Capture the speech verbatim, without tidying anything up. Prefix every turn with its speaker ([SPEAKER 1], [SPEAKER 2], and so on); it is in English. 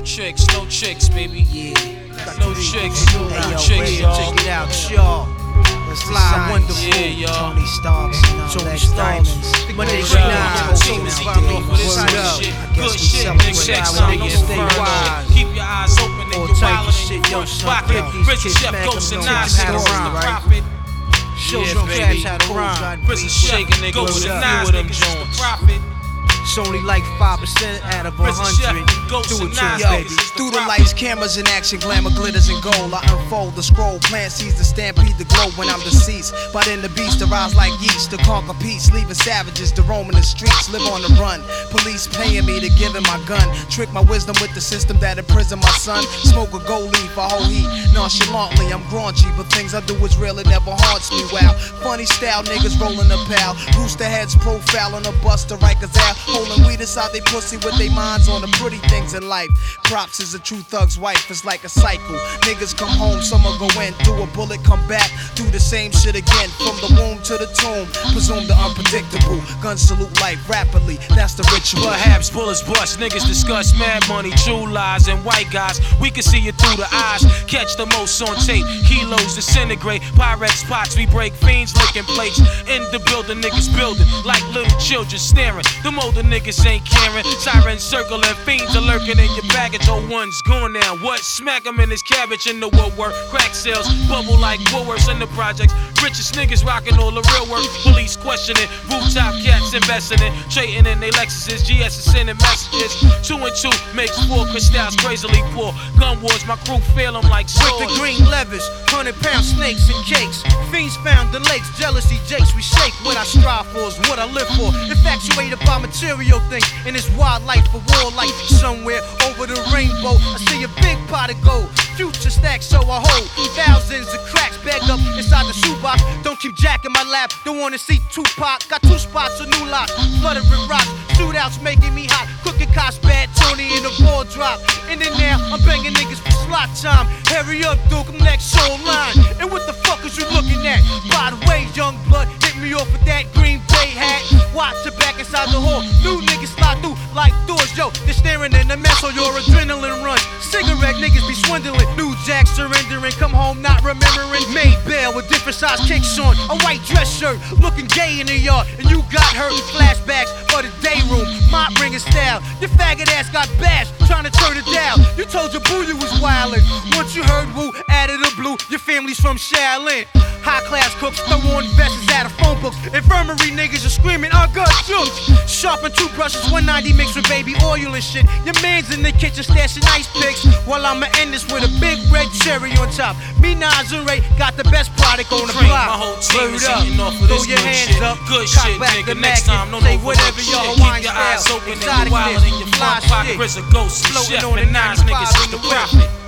[SPEAKER 1] No tricks, no tricks, baby.
[SPEAKER 2] Yeah.
[SPEAKER 1] No tricks,
[SPEAKER 2] Hey,
[SPEAKER 1] no
[SPEAKER 2] yo,
[SPEAKER 1] tricks,
[SPEAKER 2] Ray,
[SPEAKER 1] y'all.
[SPEAKER 2] check it out, y'all. Let's fly wonderful.
[SPEAKER 1] Yeah, y'all.
[SPEAKER 2] Tony Starks, you know,
[SPEAKER 3] Tony
[SPEAKER 2] Lex
[SPEAKER 3] Starks.
[SPEAKER 2] Diamonds.
[SPEAKER 3] Money
[SPEAKER 1] Word
[SPEAKER 3] Shine,
[SPEAKER 1] up.
[SPEAKER 3] Tony
[SPEAKER 1] Teams
[SPEAKER 3] Starks.
[SPEAKER 1] popping off of this
[SPEAKER 2] Word
[SPEAKER 1] type
[SPEAKER 2] up.
[SPEAKER 1] of shit.
[SPEAKER 2] I guess
[SPEAKER 1] Good
[SPEAKER 2] we
[SPEAKER 1] shit,
[SPEAKER 2] celebrate
[SPEAKER 1] big checks
[SPEAKER 2] our
[SPEAKER 1] on
[SPEAKER 2] way
[SPEAKER 1] no
[SPEAKER 2] to stay
[SPEAKER 1] inferno.
[SPEAKER 2] wise.
[SPEAKER 1] Keep your eyes open and
[SPEAKER 2] All
[SPEAKER 1] you're
[SPEAKER 2] type of
[SPEAKER 1] wildin' in
[SPEAKER 2] shit,
[SPEAKER 1] your
[SPEAKER 2] yo,
[SPEAKER 1] front
[SPEAKER 2] son.
[SPEAKER 1] pocket.
[SPEAKER 2] These
[SPEAKER 1] Rich
[SPEAKER 2] kids
[SPEAKER 1] Chef
[SPEAKER 2] smack
[SPEAKER 1] Ghost
[SPEAKER 2] them,
[SPEAKER 1] and
[SPEAKER 2] know
[SPEAKER 1] nine
[SPEAKER 2] just how to
[SPEAKER 1] niggas is
[SPEAKER 2] rhyme,
[SPEAKER 1] the
[SPEAKER 2] right?
[SPEAKER 1] prophet.
[SPEAKER 2] Shows
[SPEAKER 1] Yeah,
[SPEAKER 2] them
[SPEAKER 1] baby.
[SPEAKER 2] cats how to rhyme.
[SPEAKER 1] Prison shaking niggas
[SPEAKER 2] Word
[SPEAKER 1] with the
[SPEAKER 2] up.
[SPEAKER 1] nine niggas is the prophet.
[SPEAKER 2] It's only like five percent out of a
[SPEAKER 1] Prison Chef
[SPEAKER 2] hundred.
[SPEAKER 1] Ghost
[SPEAKER 2] Do
[SPEAKER 1] and
[SPEAKER 2] it to
[SPEAKER 1] nine
[SPEAKER 2] us,
[SPEAKER 3] Yo,
[SPEAKER 2] baby.
[SPEAKER 1] niggas is the
[SPEAKER 3] through the
[SPEAKER 1] prophet.
[SPEAKER 3] lights, cameras in action, glamour glitters and gold. I unfold the scroll, plant seeds to stampede the glow when I'm deceased. But in the beast to rise like yeast, to conquer peace, leaving savages to roam in the streets, live on the run. Police paying me to give him my gun, trick my wisdom with the system that imprisoned my son. Smoke a gold leaf, a whole heat, nonchalantly I'm graunchy, but things I do is real, it never haunts me. Wow, funny style niggas rolling a pal, rooster heads profiling a buster Rikers out, holding weed inside they pussy with they minds on the pretty things in life. Props is a true thug's wife, it's like a cycle. Niggas come home, summer go in, do a bullet, come back, do the same shit again. From the womb to the tomb, presume the unpredictable. Gun salute life rapidly, that's the ritual.
[SPEAKER 1] Perhaps bullets bust, niggas discuss mad money, true lies, and white guys. We can see it through the eyes. Catch the most on tape, kilos disintegrate. Pyrex pots, we break fiends, licking plates. In the building, niggas building like little children staring. Them older niggas ain't caring. Sirens circling, fiends are lurking in your baggage. Oh, one's gone now. What? Smack him in his cabbage in the woodwork. Crack sales, bubble like Woolworths in the projects. Richest niggas rocking all the real work. Police questioning, rooftop cats investing in, trading in they Lexuses. G S is sending messages. Two and two makes four. Crystals crazily poor. Gun wars, my crew feel them like swords.
[SPEAKER 2] With the green levers, hundred pound snakes and cakes. Fiends found the lakes, jealousy jakes. We shake what I strive for is what I live for. Infatuated by material things in this wild life for war life. Somewhere over the rainbow, I see a big pot of gold. Future stacks, so I hold thousands of cracks bagged up inside the shoebox. Don't keep Jack in my lap, don't wanna see Tupac. Got two spots, a new lock, flooded with rocks. Shootouts making me hot, cooking cops bad. Tony in the ball drop. In and now, I'm banging niggas for slot time. Hurry up, Duke, I'm next soul line. And what the fuck is you looking at? By the way, young blood, hit me off with that Green Bay hat. Watch it back inside the hall. New niggas slide through like doors, yo. They're staring in the mess on your adrenaline run. Cigarette niggas be swindling. New jack surrendering, come home not remembering. Made bail with different size kicks on. A white dress shirt, looking gay in the yard. And you got hurt. Flashbacks for the day room. Mop ringing style. Your faggot ass got bashed, trying to turn it down. You told your boo you was wildin'. Once you heard woo, out of the blue, your family's from Shaolin. High class cooks, throw on vests out of phone books. Infirmary niggas are screaming, I got jokes. Sharpen toothbrushes, one ninety mixed with baby oil and shit. Your man's in the kitchen stashing ice picks. While I'ma end this with a big red cherry on top. Me, Nas, and Ray got the best product on the
[SPEAKER 1] Train,
[SPEAKER 2] block.
[SPEAKER 1] my whole team
[SPEAKER 2] Word
[SPEAKER 1] is
[SPEAKER 2] up.
[SPEAKER 1] eating off of
[SPEAKER 2] Throw
[SPEAKER 1] this
[SPEAKER 2] your
[SPEAKER 1] good
[SPEAKER 2] hands
[SPEAKER 1] shit.
[SPEAKER 2] up.
[SPEAKER 1] Good
[SPEAKER 2] Cock
[SPEAKER 1] shit,
[SPEAKER 2] back
[SPEAKER 1] nigga.
[SPEAKER 2] the
[SPEAKER 1] Next
[SPEAKER 2] Mac
[SPEAKER 1] time,
[SPEAKER 2] and
[SPEAKER 1] no
[SPEAKER 2] say
[SPEAKER 1] no
[SPEAKER 2] whatever
[SPEAKER 1] shit.
[SPEAKER 2] your
[SPEAKER 1] Keep
[SPEAKER 2] Hawaiian
[SPEAKER 1] your eyes
[SPEAKER 2] style.
[SPEAKER 1] open and
[SPEAKER 2] Exotic
[SPEAKER 1] you wildin' in your
[SPEAKER 2] fly
[SPEAKER 1] front pocket.
[SPEAKER 2] shit.
[SPEAKER 1] Prison ghosts,
[SPEAKER 2] Floating
[SPEAKER 1] chef
[SPEAKER 2] on the
[SPEAKER 1] and
[SPEAKER 2] nine
[SPEAKER 1] nines niggas
[SPEAKER 2] five
[SPEAKER 1] is
[SPEAKER 2] in
[SPEAKER 1] the
[SPEAKER 2] the whip.
[SPEAKER 1] prophet.